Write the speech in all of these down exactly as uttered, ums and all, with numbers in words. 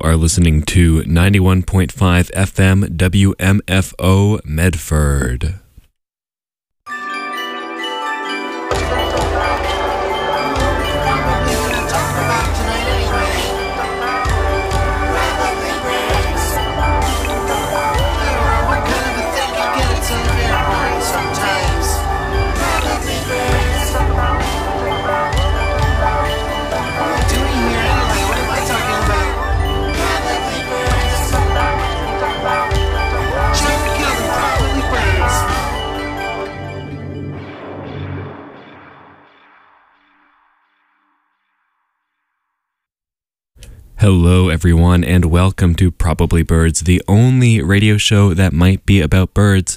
are listening to ninety-one point five F M W M F O Medford. Hello, everyone, and welcome to Probably Birds, the only radio show that might be about birds.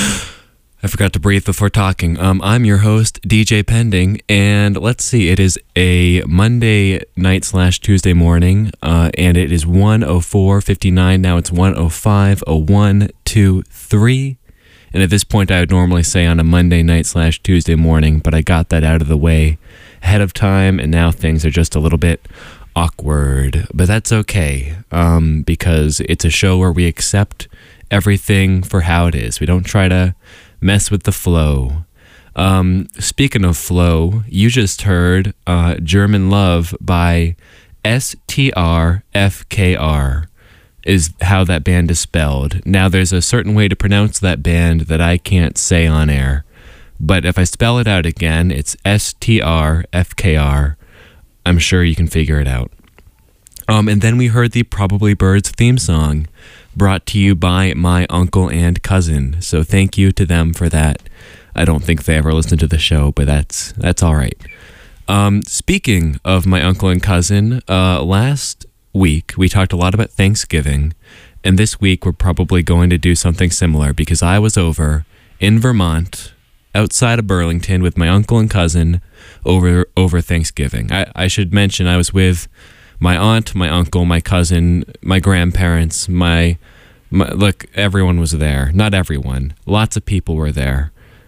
I forgot to breathe before talking. Um, I'm your host, D J Pending, and let's see, it is a Monday night slash Tuesday morning, uh, and it is one oh four fifty-nine. Now it's one oh five oh one two three. And at this point, I would normally say on a Monday night slash Tuesday morning, but I got that out of the way ahead of time, and now things are just a little bit awkward, but that's okay, um, because it's a show where we accept everything for how it is. We don't try to mess with the flow. Um, speaking of flow, you just heard uh, German Love by S T R F K R is how that band is spelled. Now, there's a certain way to pronounce that band that I can't say on air, but if I spell it out again, it's S T R F K R. I'm sure you can figure it out. Um, and then we heard the Probably Birds theme song brought to you by my uncle and cousin. So thank you to them for that. I don't think they ever listened to the show, but that's that's all right. Um, speaking of my uncle and cousin, uh, last week we talked a lot about Thanksgiving. And this week we're probably going to do something similar because I was over in Vermont, outside of Burlington, with my uncle and cousin over over Thanksgiving. I, I should mention I was with my aunt, my uncle, my cousin, my grandparents, my, my look, everyone was there. Not everyone. Lots of people were there.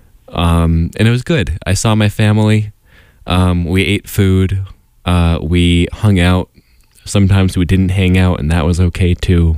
Um, and it was good. I saw my family. Um, we ate food. Uh, we hung out. Sometimes we didn't hang out, and that was okay too.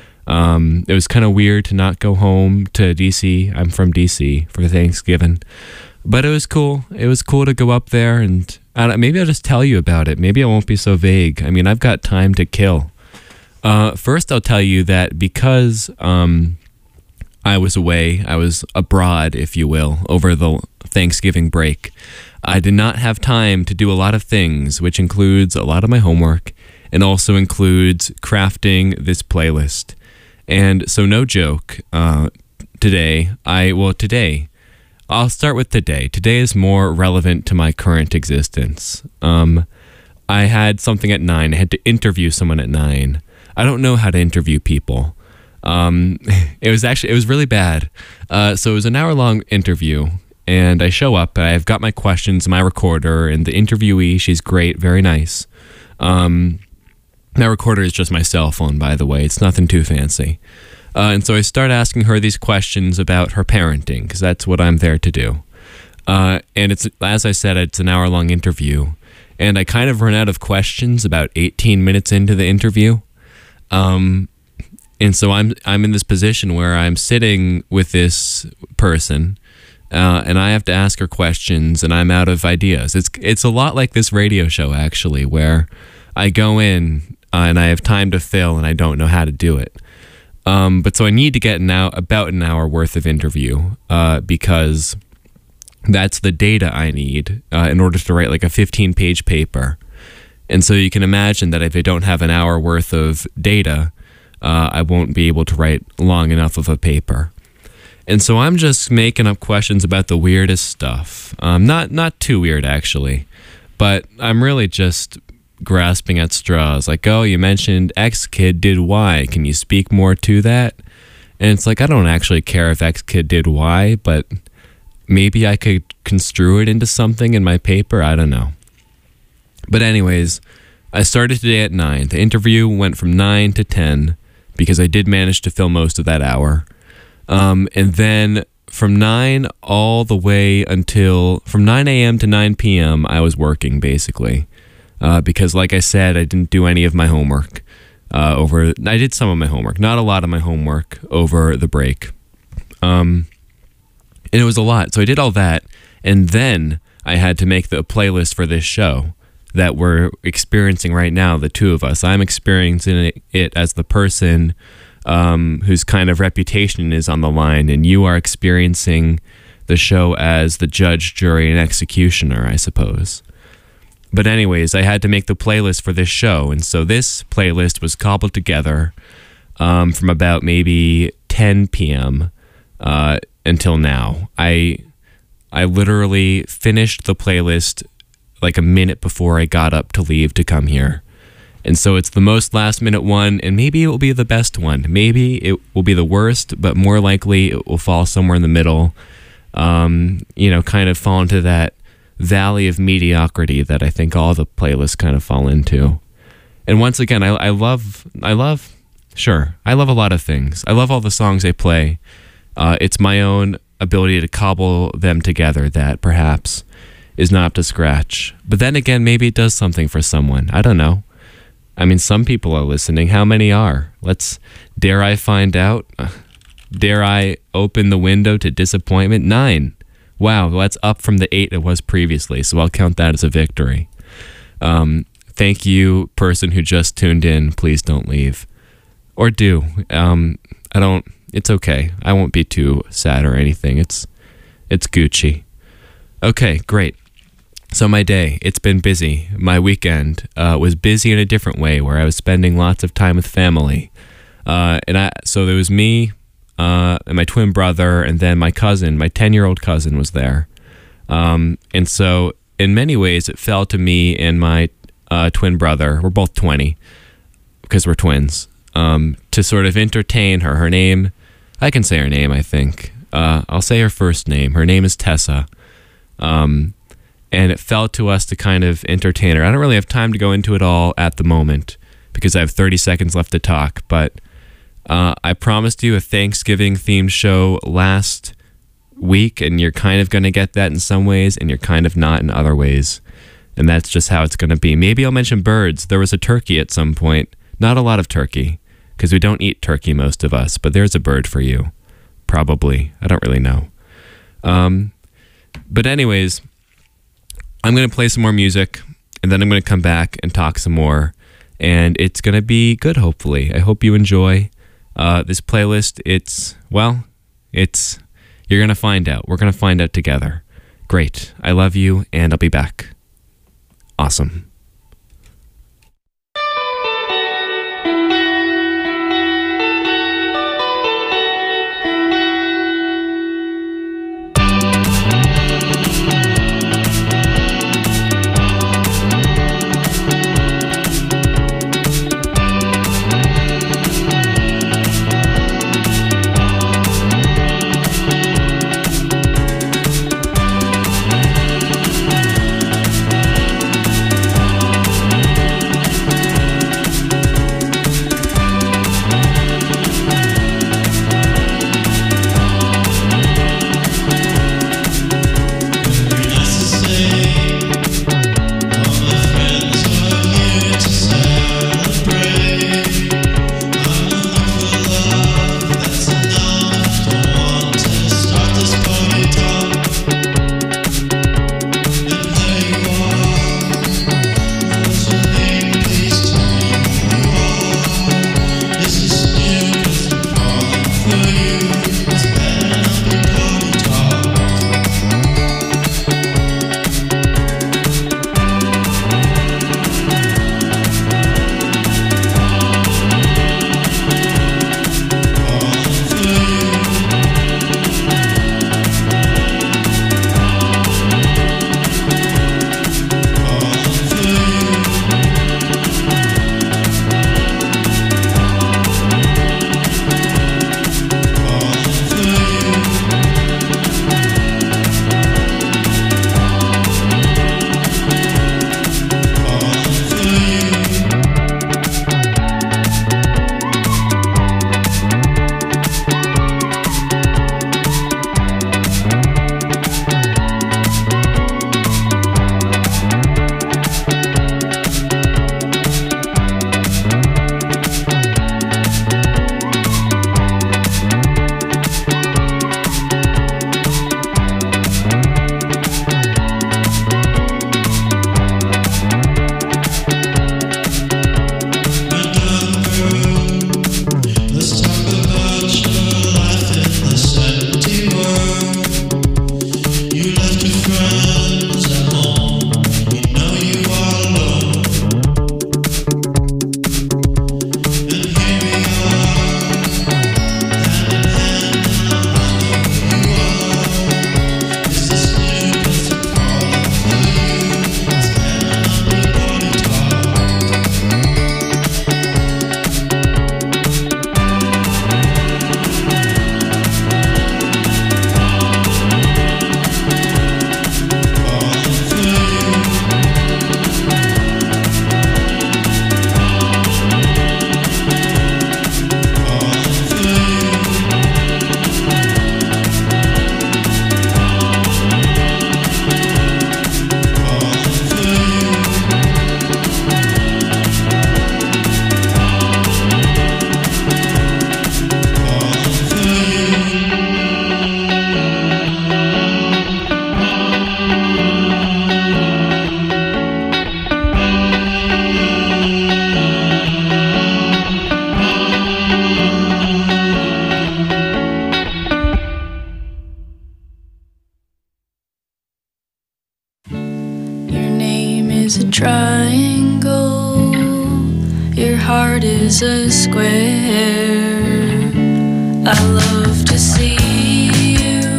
Um, it was kind of weird to not go home to D C. I'm from D C for Thanksgiving, but it was cool. It was cool to go up there, and I don't, maybe I'll just tell you about it. Maybe I won't be so vague. I mean, I've got time to kill. Uh, first, I'll tell you that because um, I was away, I was abroad, if you will, over the Thanksgiving break, I did not have time to do a lot of things, which includes a lot of my homework and also includes crafting this playlist. And so, no joke, uh, today, I, well, today, I'll start with today. Today is more relevant to my current existence. Um, I had something at nine. I had to interview someone at nine. I don't know how to interview people. Um, it was actually, it was really bad. Uh, so it was an hour-long interview, and I show up, I've got my questions, my recorder, and the interviewee, she's great, very nice. Um... My recorder is just my cell phone, by the way. It's nothing too fancy. Uh, and so I start asking her these questions about her parenting, because that's what I'm there to do. Uh, and it's, as I said, it's an hour-long interview. And I kind of run out of questions about eighteen minutes into the interview. Um, and so I'm I'm in this position where I'm sitting with this person, uh, and I have to ask her questions, and I'm out of ideas. It's it's a lot like this radio show, actually, where I go in, Uh, and I have time to fill, and I don't know how to do it. Um, but so I need to get now about an hour worth of interview uh, because that's the data I need uh, in order to write like a fifteen-page paper. And so you can imagine that if I don't have an hour worth of data, uh, I won't be able to write long enough of a paper. And so I'm just making up questions about the weirdest stuff. Um, not not too weird, actually, but I'm really just grasping at straws, like, oh, you mentioned X kid did Y, can you speak more to that? And it's like, I don't actually care if X kid did Y, but maybe I could construe it into something in my paper, I don't know. But anyways, I started today at nine. The interview went from nine to ten because I did manage to fill most of that hour. Um, and then from nine all the way until, from nine a.m. to nine p.m., I was working, basically. Uh, because, like I said, I didn't do any of my homework. uh, over. I did some of my homework, not a lot of my homework over the break. Um, and it was a lot. So I did all that. And then I had to make the playlist for this show that we're experiencing right now, the two of us. I'm experiencing it as the person um, whose kind of reputation is on the line, and you are experiencing the show as the judge, jury, and executioner, I suppose. But anyways, I had to make the playlist for this show, and so this playlist was cobbled together um, from about maybe ten p.m. Uh, until now. I I literally finished the playlist like a minute before I got up to leave to come here. And so it's the most last minute one, and maybe it will be the best one. Maybe it will be the worst, but more likely it will fall somewhere in the middle. Um, you know, kind of fall into that valley of mediocrity that I think all the playlists kind of fall into. And once again, I, I love, I love, sure, I love a lot of things. I love all the songs I play. Uh, it's my own ability to cobble them together that perhaps is not up to scratch. But then again, maybe it does something for someone. I don't know. I mean, some people are listening. How many are? Let's, dare I find out? Uh, dare I open the window to disappointment? Nine. Wow, well, that's up from the eight it was previously, so I'll count that as a victory. Um, thank you, person who just tuned in. Please don't leave. Or do. Um, I don't, it's okay. I won't be too sad or anything. It's, it's Gucci. Okay, great. So my day, it's been busy. My weekend uh, was busy in a different way, where I was spending lots of time with family. Uh, and I, so there was me uh, and my twin brother, and then my cousin, my ten-year-old cousin was there. Um, and so in many ways, it fell to me and my uh, twin brother, we're both twenty, because we're twins, um, to sort of entertain her. Her name, I can say her name, I think. Uh, I'll say her first name. Her name is Tessa. Um, and it fell to us to kind of entertain her. I don't really have time to go into it all at the moment because I have thirty seconds left to talk, but uh, I promised you a Thanksgiving-themed show last week, and you're kind of going to get that in some ways, and you're kind of not in other ways, and that's just how it's going to be. Maybe I'll mention birds. There was a turkey at some point. Not a lot of turkey, because we don't eat turkey, most of us, but there's a bird for you. Probably. I don't really know. Um... But anyways, I'm going to play some more music, and then I'm going to come back and talk some more, and it's going to be good, hopefully. I hope you enjoy uh, this playlist. It's, well, it's, you're going to find out. We're going to find out together. Great. I love you, and I'll be back. Awesome. triangle, your heart is a square. I love to see you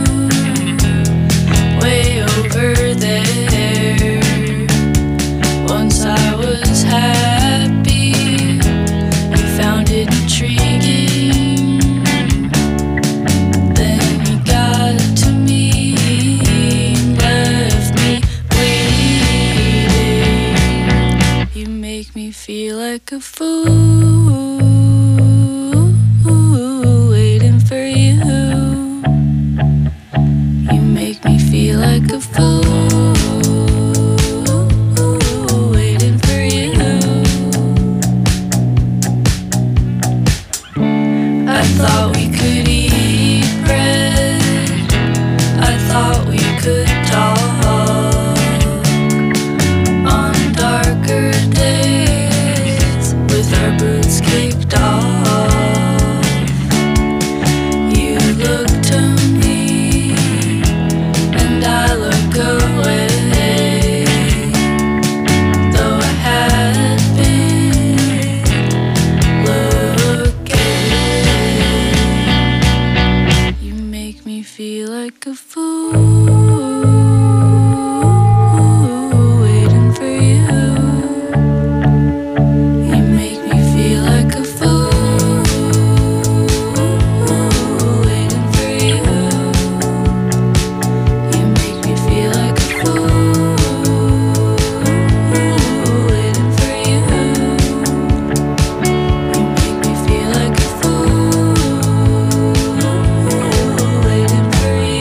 way over there. Once I was happy, you found it intriguing. Then you got to me, left me waiting. You make me feel like a fool, waiting for you. You make me feel like a fool, waiting for you. I thought we could eat bread, I thought we could talk on darker days with our boots kicked off. You look to me and I look away, though I had been looking. You make me feel like a fool, waiting for you. You make me feel like a fool, waiting for you. You make me feel like a fool, waiting for you. You make me feel like a fool, waiting for you.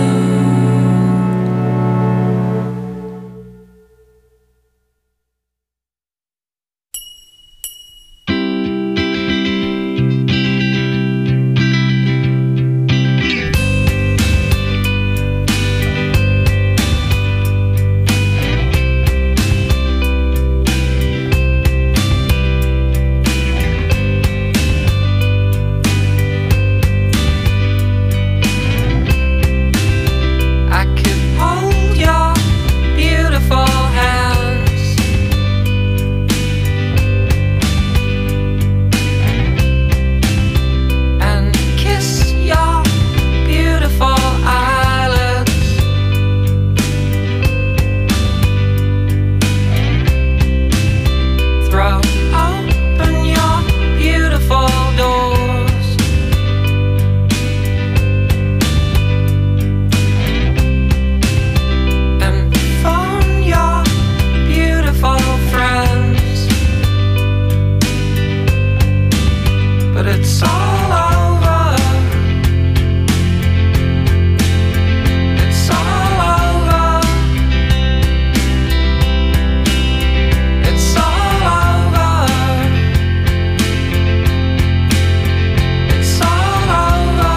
I could hold your beautiful hands and kiss your beautiful eyelids. Throw open your beautiful doors and phone your beautiful friends. But it's all over. It's all over. It's all over. It's all over.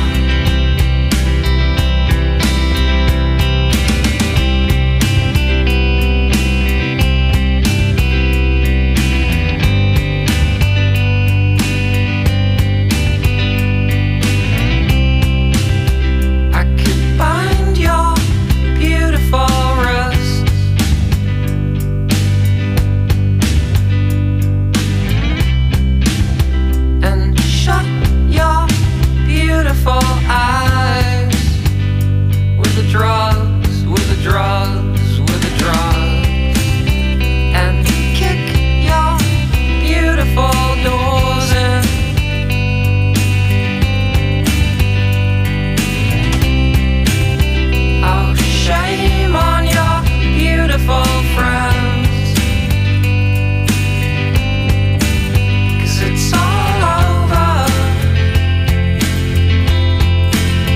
I could bind your beautiful wrists and shut your beautiful eyes with the drugs, with the drugs, with the drugs, and kick your beautiful doors in. Oh, shame on your beautiful friends, 'cause it's all over.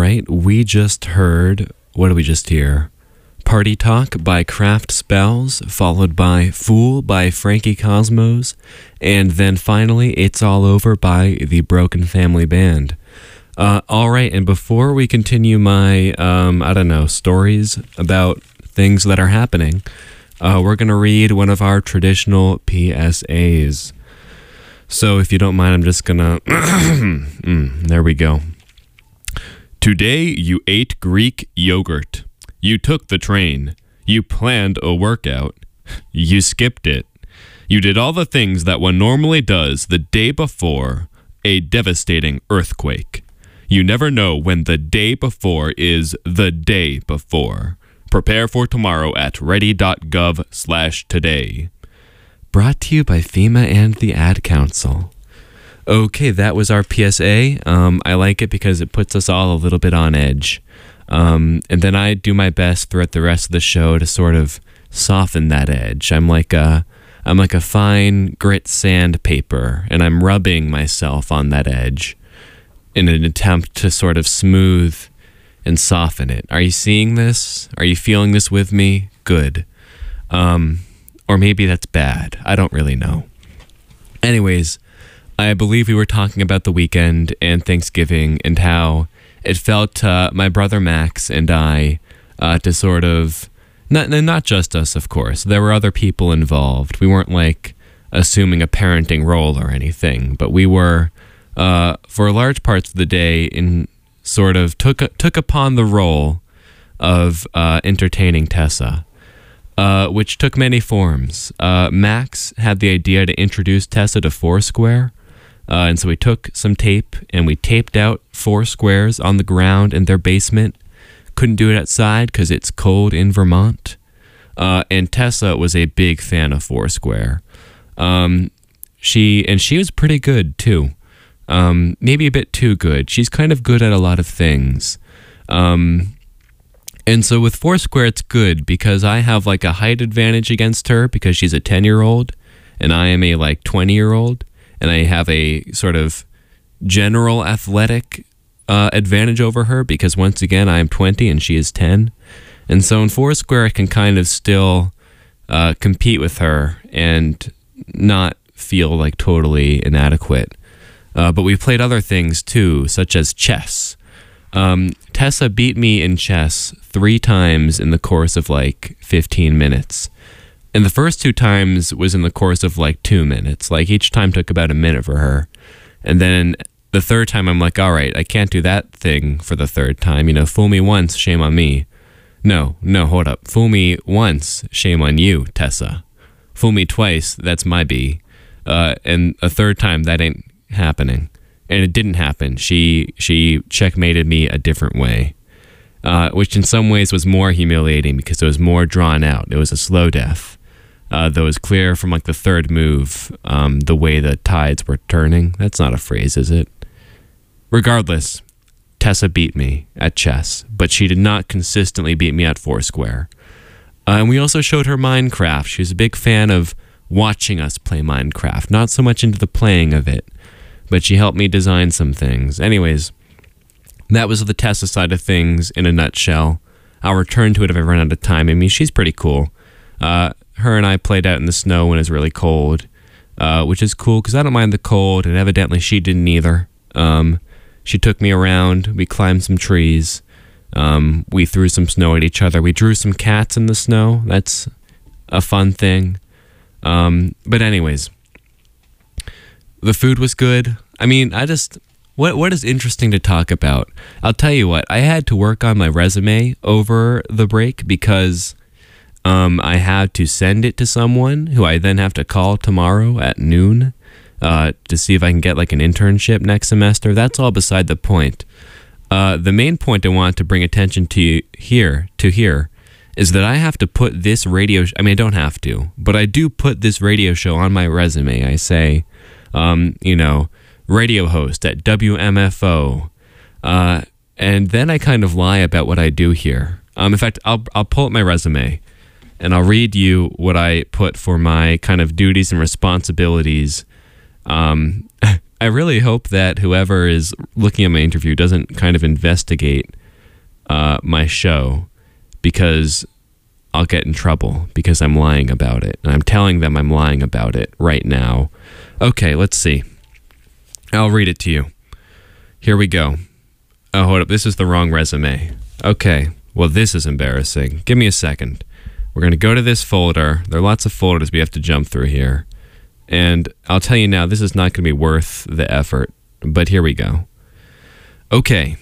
right, we just heard, what did we just hear? Party Talk by Craft Spells, followed by Fool by Frankie Cosmos, and then finally It's All Over by the Broken Family Band. Uh, all right, and before we continue my, um, I don't know, stories about things that are happening, uh, we're going to read one of our traditional P S As. So if you don't mind, I'm just going to... mm, there we go. Today you ate Greek yogurt. You took the train. You planned a workout. You skipped it. You did all the things that one normally does the day before a devastating earthquake. You never know when the day before is the day before. Prepare for tomorrow at ready.gov slash today. Brought to you by FEMA and the Ad Council. Okay, that was our P S A. Um, I like it because it puts us all a little bit on edge. Um, and then I do my best throughout the rest of the show to sort of soften that edge. I'm like a, I'm like a fine grit sandpaper, and I'm rubbing myself on that edge in an attempt to sort of smooth and soften it. Are you seeing this? Are you feeling this with me? Good. Um, or maybe that's bad. I don't really know. Anyways, I believe we were talking about the weekend and Thanksgiving and how it felt uh, my brother Max and I uh, to sort of, not, not just us, of course. There were other people involved. We weren't like assuming a parenting role or anything, but we were, uh, for large parts of the day, in sort of took took upon the role of uh, entertaining Tessa, uh, which took many forms. Uh, Max had the idea to introduce Tessa to Foursquare. Uh, and so we took some tape and we taped out four squares on the ground in their basement. Couldn't do it outside because it's cold in Vermont. Uh, and Tessa was a big fan of Foursquare. Um, she and she was pretty good too. Um, maybe a bit too good. She's kind of good at a lot of things. Um, and so with Foursquare, it's good because I have like a height advantage against her because she's a ten-year-old and I am a like twenty-year-old. And I have a sort of general athletic uh, advantage over her because, once again, I am twenty and she is ten. And so in Foursquare, I can kind of still uh, compete with her and not feel like totally inadequate. Uh, but we played other things, too, such as chess. Um, Tessa beat me in chess three times in the course of like fifteen minutes. And the first two times was in the course of like two minutes. Like each time took about a minute for her. And then the third time I'm like, all right, I can't do that thing for the third time. You know, fool me once, shame on me. No, no, hold up. Fool me once, shame on you, Tessa. Fool me twice, that's my B. Uh, and a third time, that ain't happening. And it didn't happen. She, she checkmated me a different way. Uh, which in some ways was more humiliating because it was more drawn out. It was a slow death. Uh, though it was clear from like the third move, um, the way the tides were turning. That's not a phrase, is it? Regardless, Tessa beat me at chess, but she did not consistently beat me at Foursquare. Uh, and we also showed her Minecraft. She was a big fan of watching us play Minecraft, not so much into the playing of it, but she helped me design some things. Anyways, that was the Tessa side of things in a nutshell. I'll return to it if I run out of time. I mean, she's pretty cool. Uh, her and I played out in the snow when it was really cold, uh, which is cool because I don't mind the cold, and evidently she didn't either. Um, she took me around. We climbed some trees. Um, we threw some snow at each other. We drew some cats in the snow. That's a fun thing. Um, but anyways, the food was good. I mean, I just... What what is interesting to talk about? I'll tell you what, I had to work on my resume over the break because um, I had to send it to someone who I then have to call tomorrow at noon uh, to see if I can get like an internship next semester. That's all beside the point. Uh, the main point I want to bring attention to here to here is that I have to put this radio. Sh- I mean, I don't have to, but I do put this radio show on my resume. I say, um, you know. radio host at W M F O, uh, and then I kind of lie about what I do here. Um, in fact, I'll I'll pull up my resume, and I'll read you what I put for my kind of duties and responsibilities Um, I really hope that whoever is looking at my interview doesn't kind of investigate uh, my show, because I'll get in trouble because I'm lying about it. And I'm telling them I'm lying about it right now. Okay, let's see. I'll read it to you. Here we go. Oh, hold up. This is the wrong resume. Okay. Well, this is embarrassing. Give me a second. We're going to go to this folder. There are lots of folders we have to jump through here. And I'll tell you now, this is not going to be worth the effort. But here we go. Okay.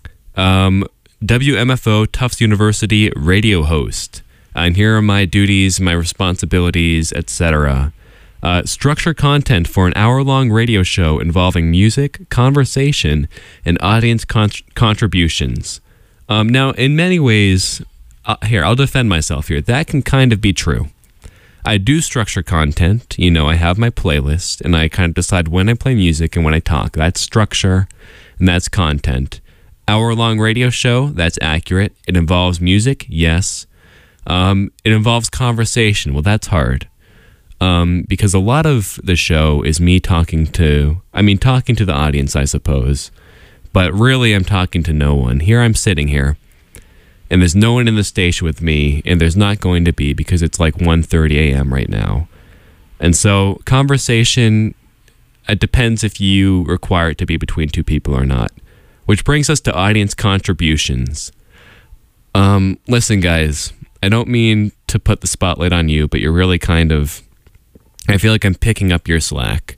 Um, W M F O Tufts University radio host. And here are my duties, my responsibilities, et cetera. Uh, structure content for an hour-long radio show involving music, conversation, and audience con- contributions. Um, now, in many ways, uh, here, I'll defend myself here. That can kind of be true. I do structure content. You know, I have my playlist, and I kind of decide when I play music and when I talk. That's structure, and that's content. Hour-long radio show, that's accurate. It involves music, yes. Um, it involves conversation. Well, that's hard. Um, because a lot of the show is me talking to, I mean, talking to the audience, I suppose. But really, I'm talking to no one. Here I'm sitting here, and there's no one in the station with me, and there's not going to be because it's like one thirty a.m. right now. And so conversation, it depends if you require it to be between two people or not. Which brings us to audience contributions. Um, listen, guys, I don't mean to put the spotlight on you, but you're really kind of, I feel like I'm picking up your slack.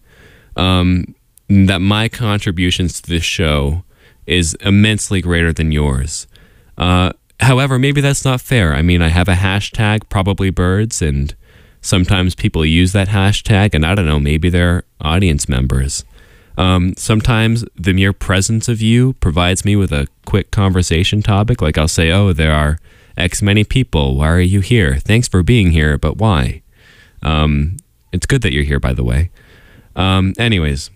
Um, that my contributions to this show is immensely greater than yours. Uh, however, maybe that's not fair. I mean, I have a hashtag, probably birds, and sometimes people use that hashtag, and I don't know, maybe they're audience members. Um, sometimes the mere presence of you provides me with a quick conversation topic. Like I'll say, oh, there are X many people. Why are you here? Thanks for being here, but why? Um, it's good that you're here, by the way. Um, anyways,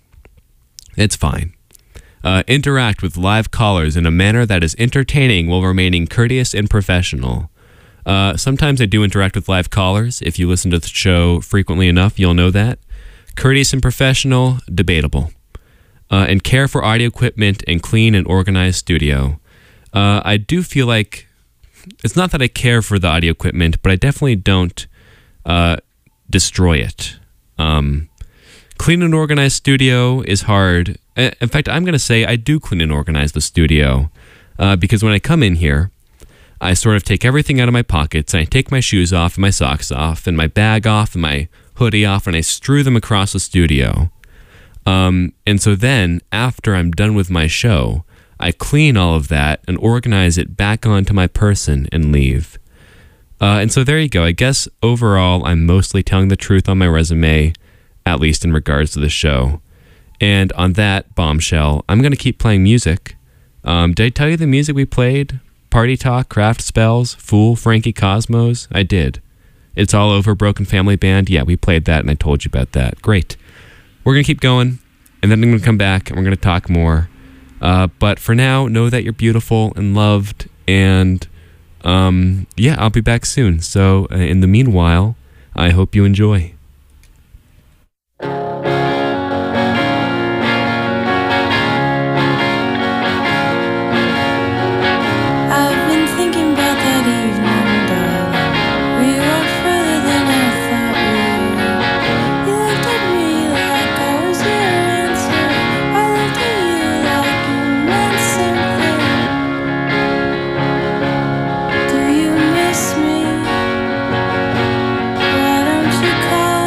it's fine. Uh, interact with live callers in a manner that is entertaining while remaining courteous and professional. Uh, sometimes I do interact with live callers. If you listen to the show frequently enough, you'll know that. Courteous and professional, debatable. Uh, and care for audio equipment and clean and organized studio. Uh, I do feel like, it's not that I care for the audio equipment, but I definitely don't uh, destroy it. Um, clean and organized studio is hard. In fact, I'm going to say I do clean and organize the studio uh, because when I come in here, I sort of take everything out of my pockets, and I take my shoes off and my socks off and my bag off and my hoodie off, and I strew them across the studio. Um, and so then, after I'm done with my show, I clean all of that and organize it back onto my person and leave. Uh, and so there you go. I guess overall, I'm mostly telling the truth on my resume, at least in regards to the show. And on that bombshell, I'm going to keep playing music. Um, did I tell you the music we played? Party Talk, Craft Spells, Fool, Frankie Cosmos? I did. It's All Over, Broken Family Band. Yeah, we played that, and I told you about that. Great. We're going to keep going, and then I'm going to come back, and we're going to talk more. Uh, but for now, know that you're beautiful and loved, and um, yeah, I'll be back soon. So uh, in the meanwhile, I hope you enjoy. Do you miss me? Why don't you call?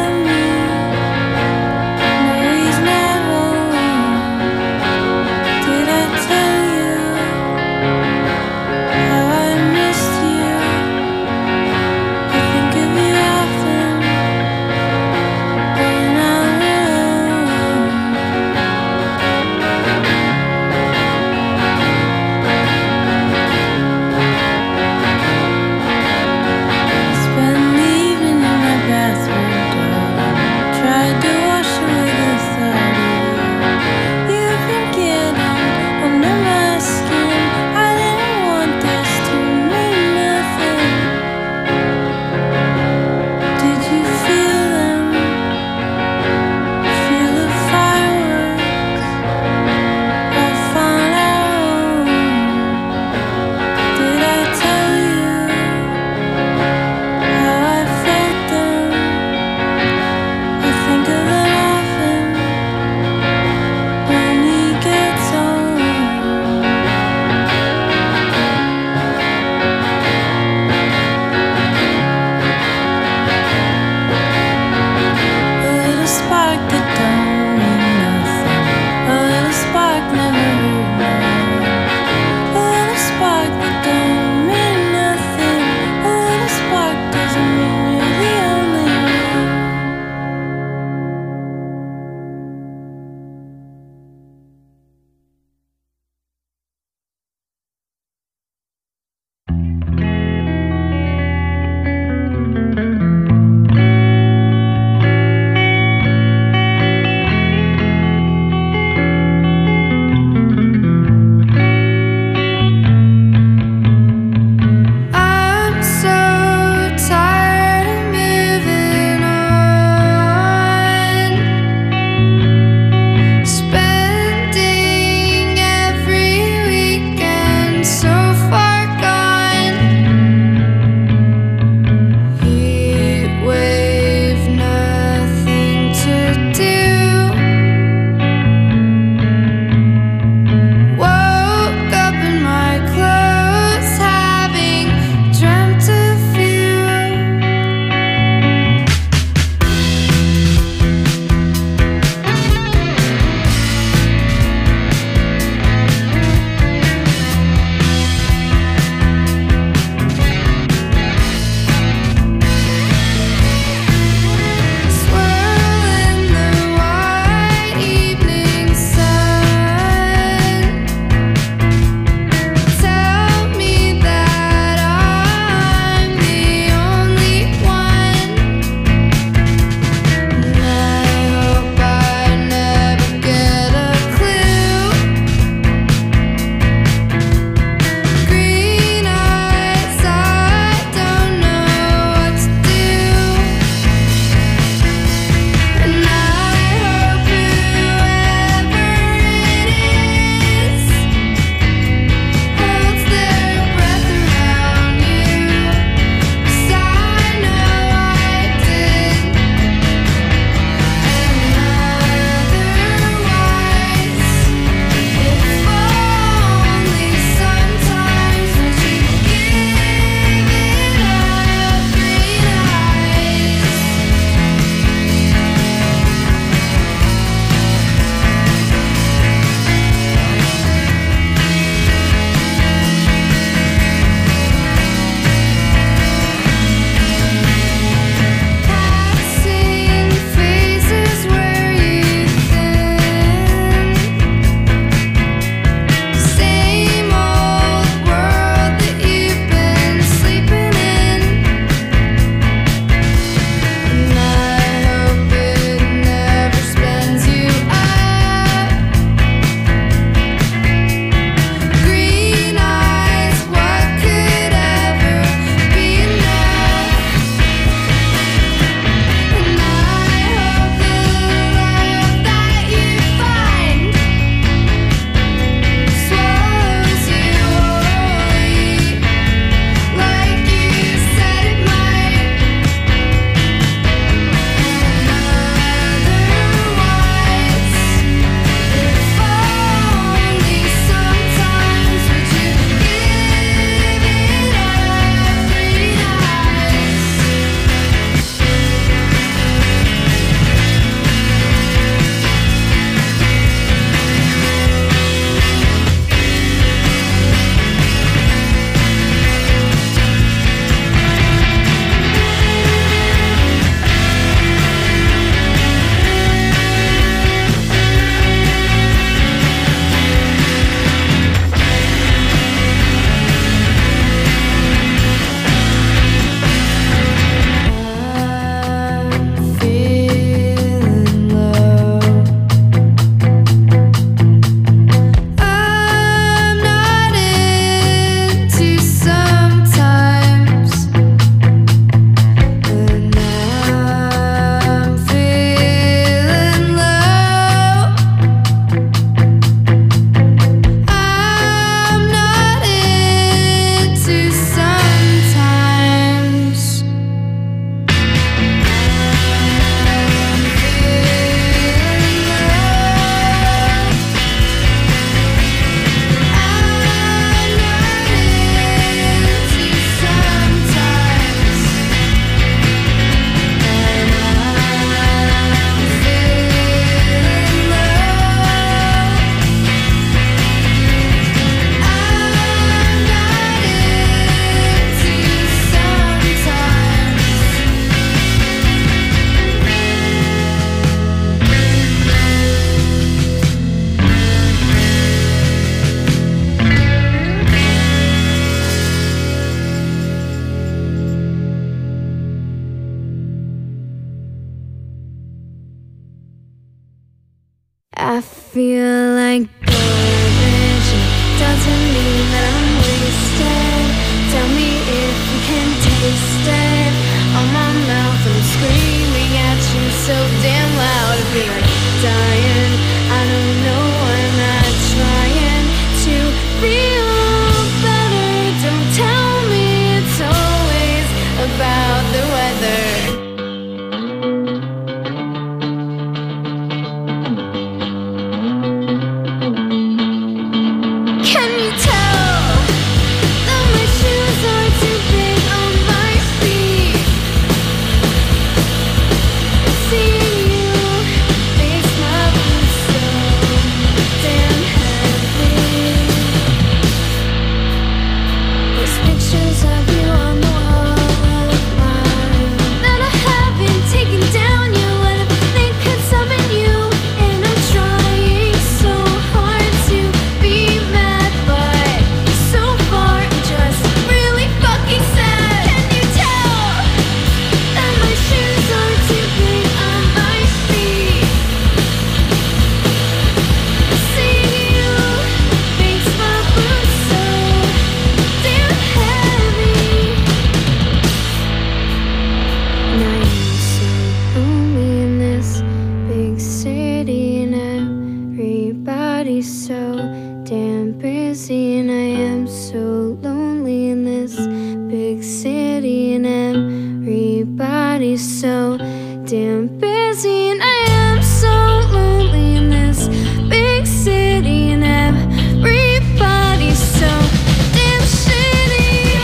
everybody's so damn busy, and I am so lonely in this big city, and everybody's so damn shitty.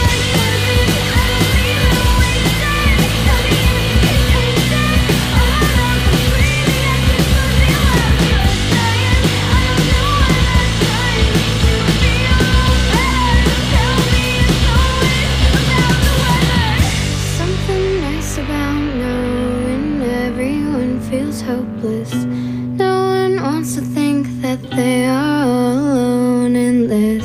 Something nice about knowing everyone feels hopeless. No one wants to think that they are all alone in this.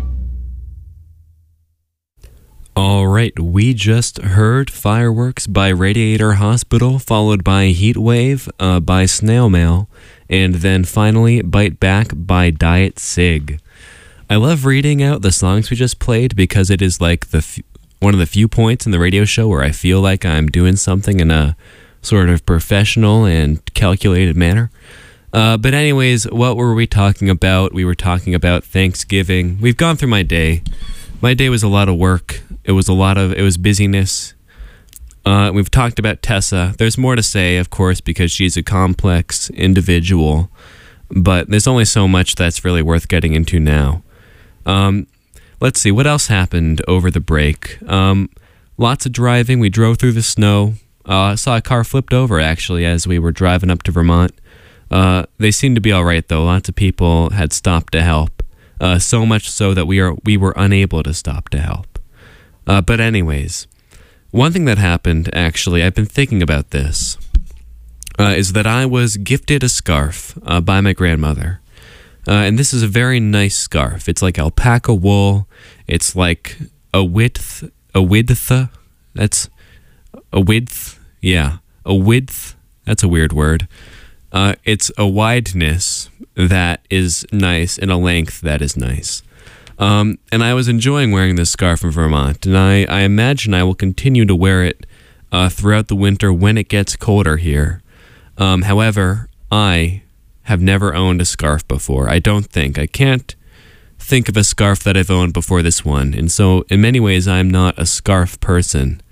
All right, we just heard Fireworks by Radiator Hospital, followed by Heat Wave uh, by Snail Mail, and then finally Bite Back by Diet Sig. I love reading out the songs we just played because it is like the f- one of the few points in the radio show where I feel like I'm doing something in a sort of professional and calculated manner. Uh, but anyways, what were we talking about? We were talking about Thanksgiving. We've gone through my day. My day was a lot of work. It was a lot of, it was busyness. Uh, we've talked about Tessa. There's more to say, of course, because she's a complex individual. But there's only so much that's really worth getting into now. Um, let's see, what else happened over the break? Um, lots of driving. We drove through the snow. I uh, saw a car flipped over, actually, as we were driving up to Vermont. Uh, they seemed to be all right, though. Lots of people had stopped to help. Uh, so much so that we are we were unable to stop to help. Uh, but anyways, one thing that happened, actually, I've been thinking about this, uh, is that I was gifted a scarf uh, by my grandmother. Uh, and this is a very nice scarf. It's like alpaca wool. It's like a width, a width, that's a width, yeah, a width, that's a weird word. Uh, it's a wideness that is nice and a length that is nice. Um, and I was enjoying wearing this scarf in Vermont, and I, I imagine I will continue to wear it uh, throughout the winter when it gets colder here. Um, however, I have never owned a scarf before. I don't think. I can't think of a scarf that I've owned before this one, and so in many ways I'm not a scarf person.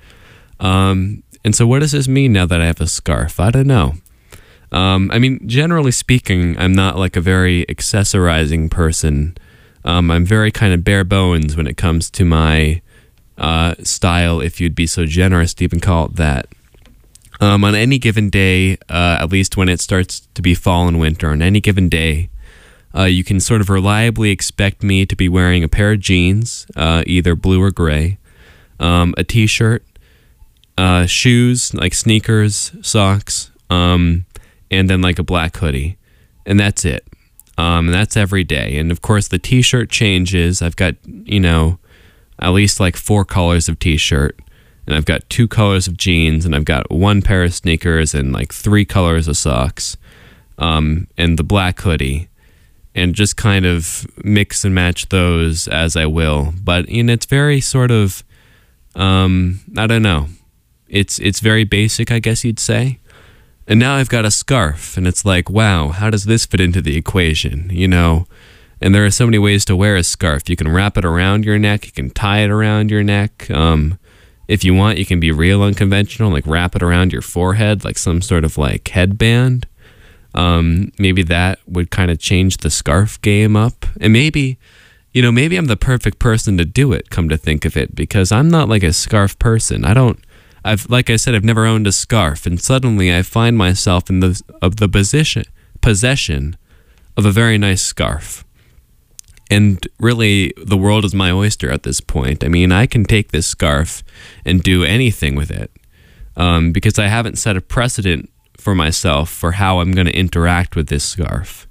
Um, and so what does this mean now that I have a scarf? I don't know. Um, I mean, generally speaking, I'm not like a very accessorizing person. Um, I'm very kind of bare bones when it comes to my uh, style, if you'd be so generous to even call it that. Um, on any given day, uh, at least when it starts to be fall and winter, on any given day, uh, you can sort of reliably expect me to be wearing a pair of jeans, uh, either blue or gray, um, a t-shirt, uh, shoes, like sneakers, socks, um, and then like a black hoodie. And that's it. Um, and that's every day. And of course the t-shirt changes. I've got, you know, at least like four colors of t-shirt, and I've got two colors of jeans, and I've got one pair of sneakers and like three colors of socks, um, and the black hoodie, and just kind of mix and match those as I will. But, you know, it's very sort of, um, I don't know. It's, it's very basic, I guess you'd say. And now I've got a scarf, and it's like, wow, how does this fit into the equation, you know? And there are so many ways to wear a scarf. You can wrap it around your neck. You can tie it around your neck. Um, if you want, you can be real unconventional, like wrap it around your forehead, like some sort of like headband. Um, maybe that would kind of change the scarf game up. And maybe, you know, maybe I'm the perfect person to do it, come to think of it, because I'm not like a scarf person. I don't, I've, like I said, I've never owned a scarf, and suddenly I find myself in the of the position possession of a very nice scarf. And really, the world is my oyster at this point. I mean, I can take this scarf and do anything with it, um, because I haven't set a precedent for myself for how I'm going to interact with this scarf.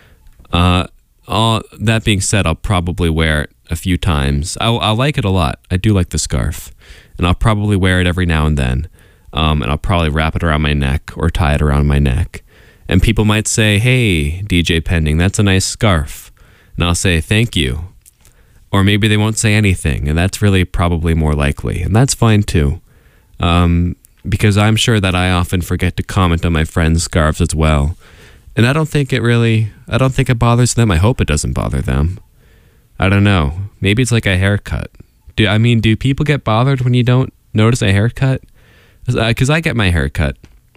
Uh, all that being said, I'll probably wear it a few times. I I like it a lot. I do like the scarf. And I'll probably wear it every now and then. Um, and I'll probably wrap it around my neck or tie it around my neck. And people might say, hey, D J Pending, that's a nice scarf. And I'll say, thank you. Or maybe they won't say anything, and that's really probably more likely. And that's fine too. Um, because I'm sure that I often forget to comment on my friends' scarves as well. And I don't think it really, I don't think it bothers them. I hope it doesn't bother them. I don't know. Maybe it's like a haircut. Do, I mean, do people get bothered when you don't notice a haircut? because uh, I get my hair cut.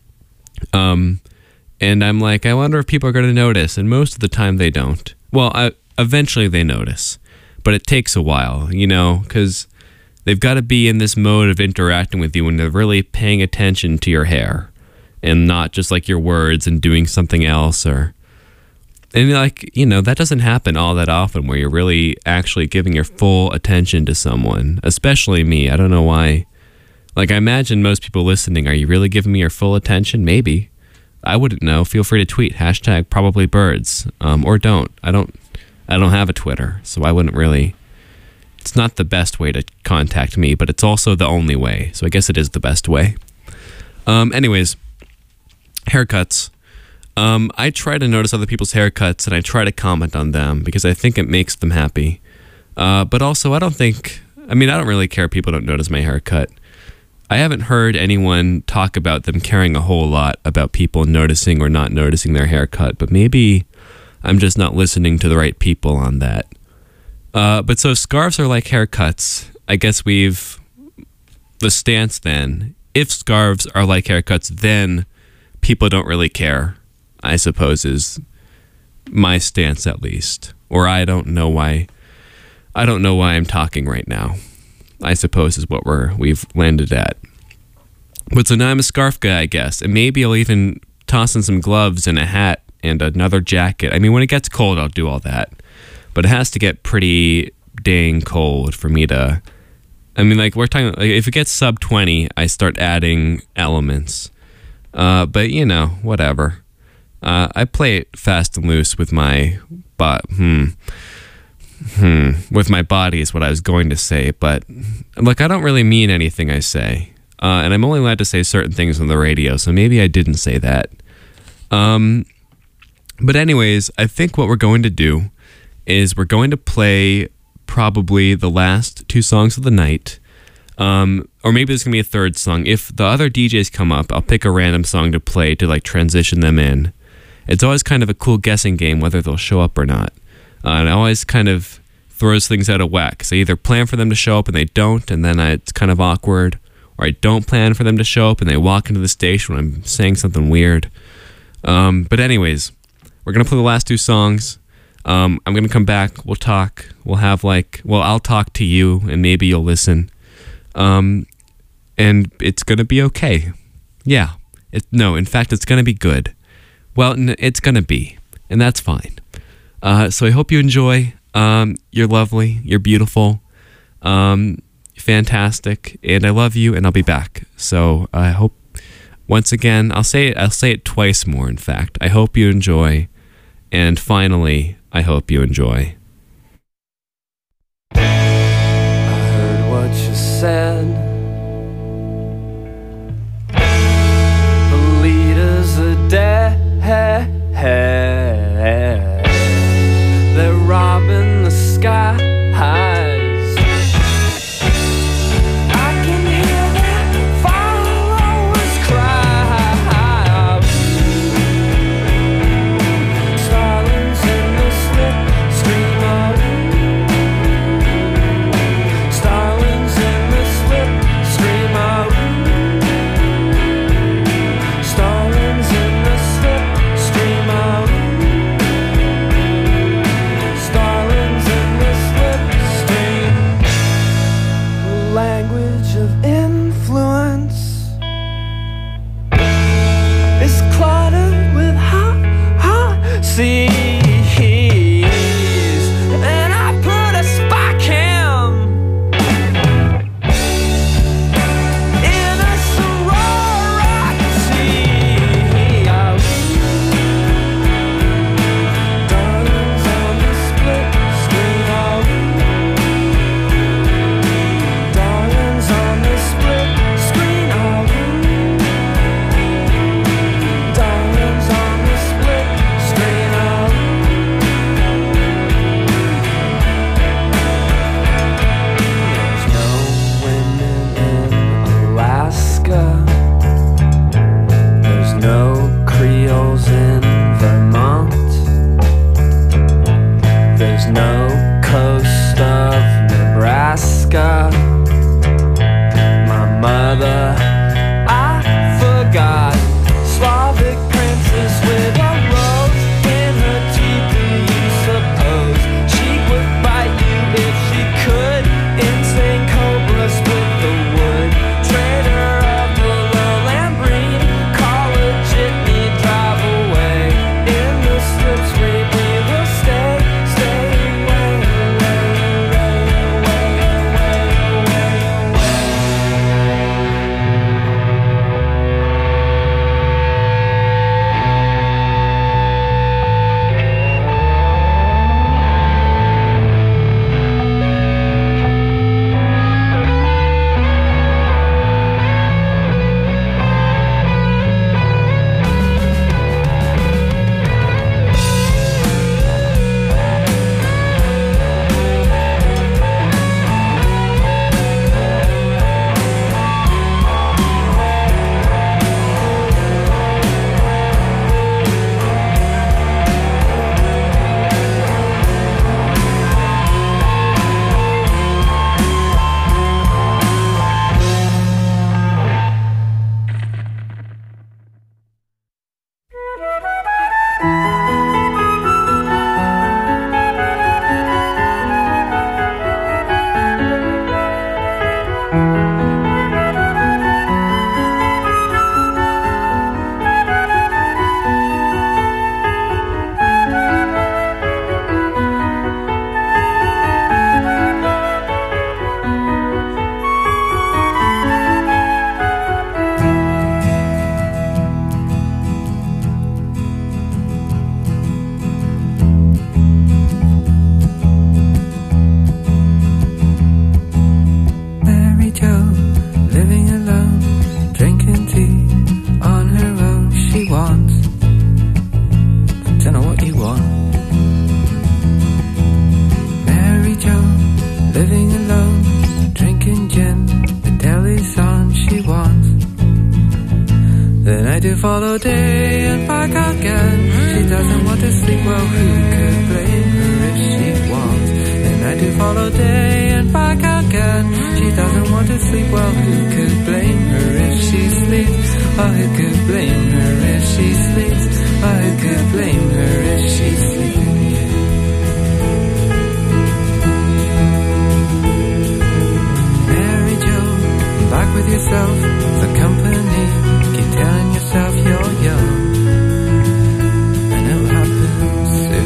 Um, and I'm like, I wonder if people are going to notice. And most of the time they don't. Well, I, eventually they notice. But it takes a while, you know, because they've got to be in this mode of interacting with you when they're really paying attention to your hair and not just like your words and doing something else. Or, and like, you know, that doesn't happen all that often where you're really actually giving your full attention to someone, especially me. I don't know why. Like, I imagine most people listening, are you really giving me your full attention? Maybe. I wouldn't know. Feel free to tweet, hashtag probably birds, um, or don't. I don't, I don't have a Twitter, so I wouldn't really, it's not the best way to contact me, but it's also the only way. So I guess it is the best way. Um, anyways, haircuts. Um, I try to notice other people's haircuts and I try to comment on them because I think it makes them happy. Uh, but also, I don't think, I mean, I don't really care if people don't notice my haircut. I haven't heard anyone talk about them caring a whole lot about people noticing or not noticing their haircut, but maybe I'm just not listening to the right people on that. Uh, but so scarves are like haircuts. I guess we've, the stance then, if scarves are like haircuts, then people don't really care, I suppose, is my stance at least. Or I don't know why, I don't know why I'm talking right now, I suppose is what we're, we've landed at. But so now I'm a scarf guy, I guess. And maybe I'll even toss in some gloves and a hat and another jacket. I mean, when it gets cold, I'll do all that. But it has to get pretty dang cold for me to, I mean, like, we're talking, like, if it gets sub twenty, I start adding elements. Uh, but, you know, whatever. Uh, I play it fast and loose with my, but, hmm. Hmm. With my body is what I was going to say, but look, I don't really mean anything I say. Uh, and I'm only allowed to say certain things on the radio, so maybe I didn't say that. Um, but anyways, I think what we're going to do is we're going to play probably the last two songs of the night. Um, or maybe there's going to be a third song. If the other D Js come up, I'll pick a random song to play to like transition them in. It's always kind of a cool guessing game whether they'll show up or not. Uh, and it always kind of throws things out of whack. So I either plan for them to show up and they don't, and then I, it's kind of awkward. Or I don't plan for them to show up and they walk into the station when I'm saying something weird. Um, but anyways, we're going to play the last two songs. Um, I'm going to come back. We'll talk. We'll have like, well, I'll talk to you and maybe you'll listen. Um, and it's going to be okay. Yeah. It, no, in fact, it's going to be good. Well, it's going to be, and that's fine. Uh, so I hope you enjoy. Um, you're lovely. You're beautiful. Um, fantastic. And I love you, and I'll be back. So I hope, once again, I'll say it, I'll say it twice more, in fact. I hope you enjoy. And finally, I hope you enjoy. I heard what you said. The leaders are dead. They're robbing the skies. I can hear their followers cry. Silence in the slipstream of alone, drinking gin, the telly's on, she wants. The night to follow day and back again. She doesn't want to sleep, well who could blame her if she wants. The night to follow day and back again. She doesn't want to sleep, well who could blame her if she sleeps. Oh, who could blame her if she sleeps. Oh, who could blame her if she's sleeping. Mary Jo, back with yourself, the company. Keep telling yourself you're young, and it'll happen soon.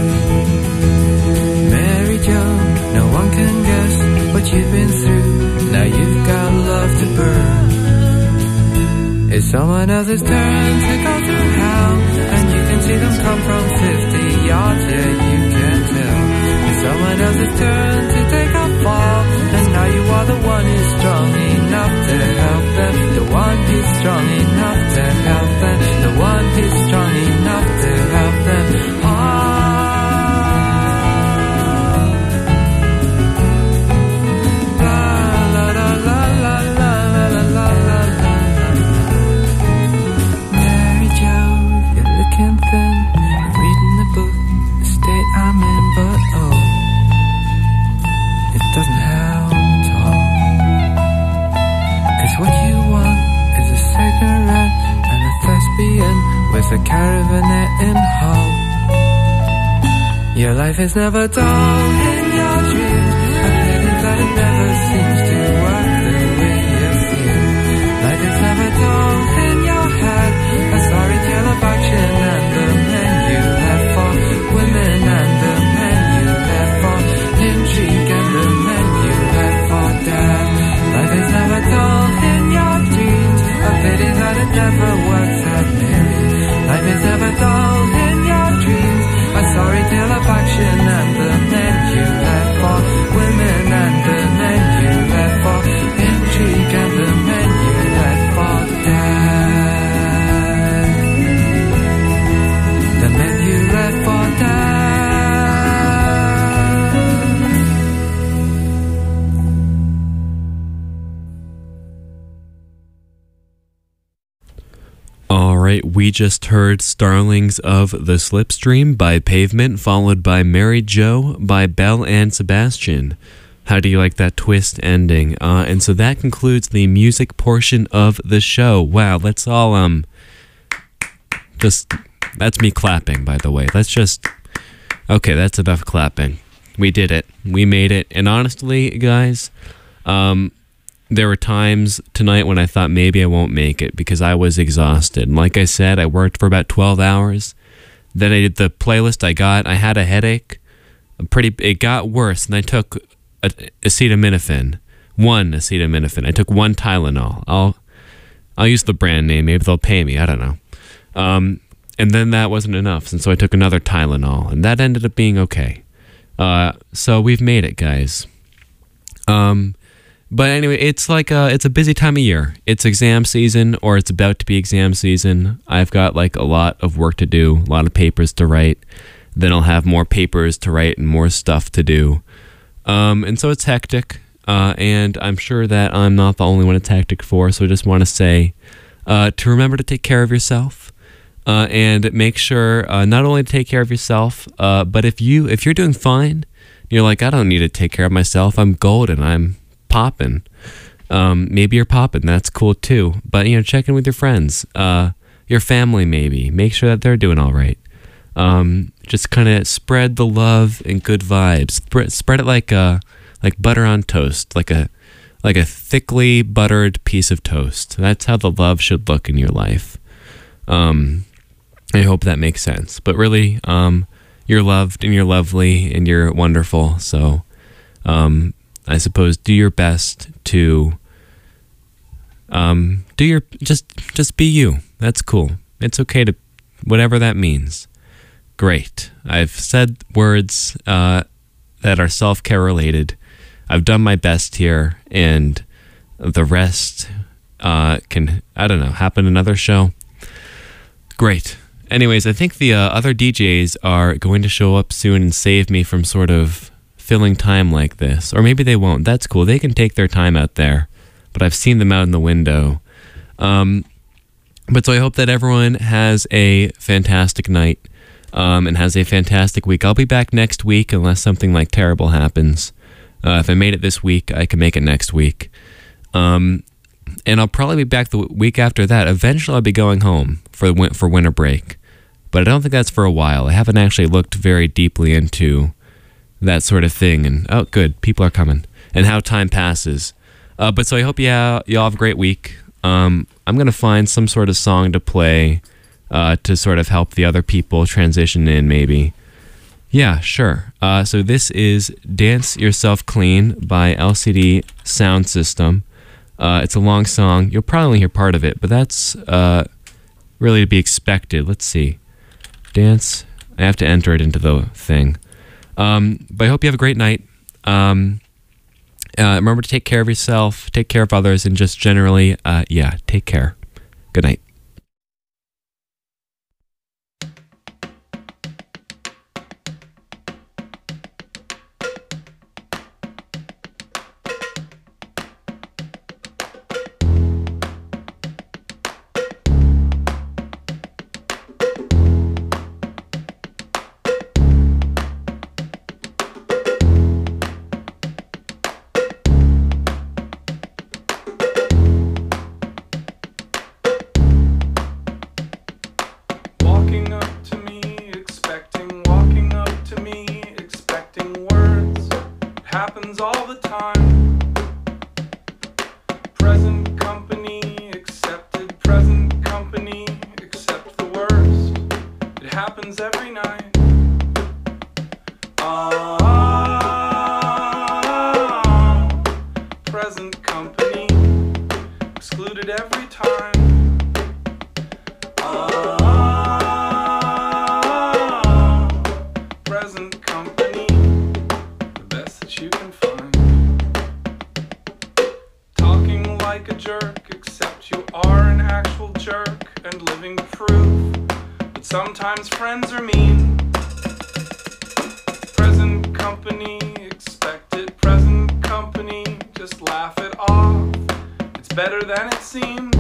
Mary Jo, no one can guess what you've been through. Now you've got love to burn. It's someone else's turn to go through hell, and you can see them come from fifty yards, yeah, you can tell. It's someone else's turn to take a fall, and now you are the one who's strong enough to help them. The one who's strong enough to help them. The one who's strong enough to help them. Ah. La la la la la la la la la. Mary Jo, you're looking thin, reading the book, the state I'm in, but oh, it doesn't help at all. 'Cause what you want is a cigarette and a thespian with a caravanette in Hull. Your life is never dull in your dreams, a pity that it never seems to work the way you feel. Life is never dull in your head, a sorry tale of action and the men you left for, women and the men you left for, intrigue and the men you left for dead. Life is never dull in your dreams, a pity that it never works at Mary. Life is never dull in your dreams, a sorry tale of action and the men you left for, women and the men you left for, intrigue and the men you left for dead. The men you left for dead. Alright, we just heard Starlings of the Slipstream by Pavement, followed by Mary Jo by Belle and Sebastian. How do you like that twist ending? Uh, and so that concludes the music portion of the show. Wow, let's all, um, just, that's me clapping, by the way. Let's just, okay, that's enough clapping. We did it. We made it. And honestly, guys, um, there were times tonight when I thought maybe I won't make it because I was exhausted. And like I said, I worked for about twelve hours. Then I did the playlist I got. I had a headache. A pretty, it got worse, and I took a, acetaminophen. One acetaminophen. I took one Tylenol. I'll, I'll use the brand name. Maybe they'll pay me. I don't know. Um, and then that wasn't enough, and so I took another Tylenol, and that ended up being okay. Uh, so we've made it, guys. Um... But anyway, it's like a, it's a busy time of year. It's exam season, or it's about to be exam season. I've got like a lot of work to do, a lot of papers to write. Then I'll have more papers to write and more stuff to do. Um, and so it's hectic. Uh, and I'm sure that I'm not the only one it's hectic for. So I just want to say uh, to remember to take care of yourself. Uh, and make sure uh, not only to take care of yourself, uh, but if you if you're doing fine, you're like, I don't need to take care of myself. I'm golden. I'm popping. Um, maybe you're popping. That's cool too. But, you know, check in with your friends, uh, your family maybe. Make sure that they're doing all right. Um, just kind of spread the love and good vibes. Spread, spread it like uh, like butter on toast, like a like a thickly buttered piece of toast. That's how the love should look in your life. Um, I hope that makes sense. But really, um, you're loved and you're lovely and you're wonderful. So, um, I suppose do your best to um, do your just just be you. That's cool. It's okay to whatever that means. Great. I've said words uh, that are self-care related. I've done my best here, and the rest uh, can I don't know happen another show. Great. Anyways, I think the uh, other D Js are going to show up soon and save me from sort of filling time like this. Or maybe they won't. That's cool. They can take their time out there. But I've seen them out in the window. Um, but so I hope that everyone has a fantastic night um, and has a fantastic week. I'll be back next week unless something like terrible happens. Uh, if I made it this week, I can make it next week. Um, and I'll probably be back the week after that. Eventually, I'll be going home for for winter break. But I don't think that's for a while. I haven't actually looked very deeply into that sort of thing. And, oh, good, people are coming. And how time passes. Uh, but so I hope you all, you all have a great week. Um, I'm going to find some sort of song to play uh, to sort of help the other people transition in, maybe. Yeah, sure. Uh, so this is Dance Yourself Clean by L C D Sound System. Uh, it's a long song. You'll probably only hear part of it, but that's uh, really to be expected. Let's see. Dance. I have to enter it into the thing. Um, but I hope you have a great night. Um, uh, remember to take care of yourself, take care of others, and just generally, uh, yeah, take care. Good night. Sometimes friends are mean. Present company, expect it. Present company, just laugh it off. It's better than it seems.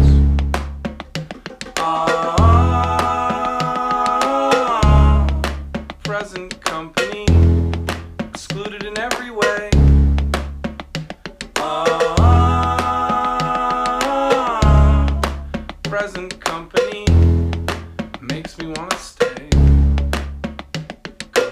Ah, present company, excluded in every way. Ah, present company makes me want to stay. Go.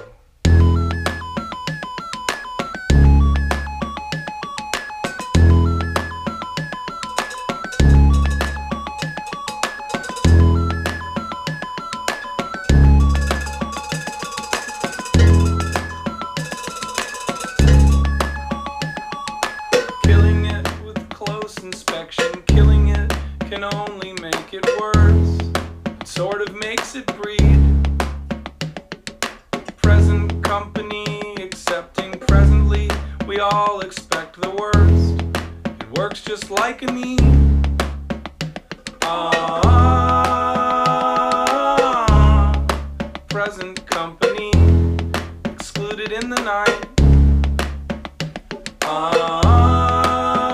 Killing it with close inspection, killing it can only make it worse. Sort of makes it breed. Present company, accepting presently, we all expect the worst. It works just like a need. Ah, present company, excluded in the night.